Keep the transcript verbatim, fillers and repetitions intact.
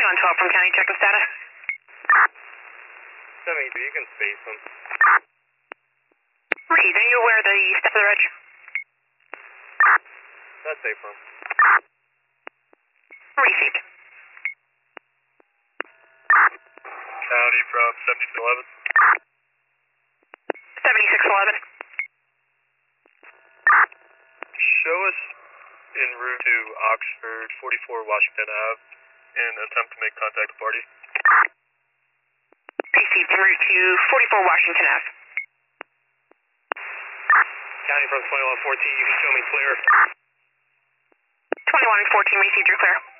twenty-one twelve from County, check the status. seventy-three, you can space them. Reed, are you aware of the step of the reg? That's safe from. Received. County from seventy-six eleven. seventy-six eleven. Show us en route to Oxford, forty-four Washington Ave, and attempt to make contact with party. Received, en route to forty-four Washington Ave. County from twenty-one fourteen, you can show me clear. twenty-one fourteen, received, you're clear.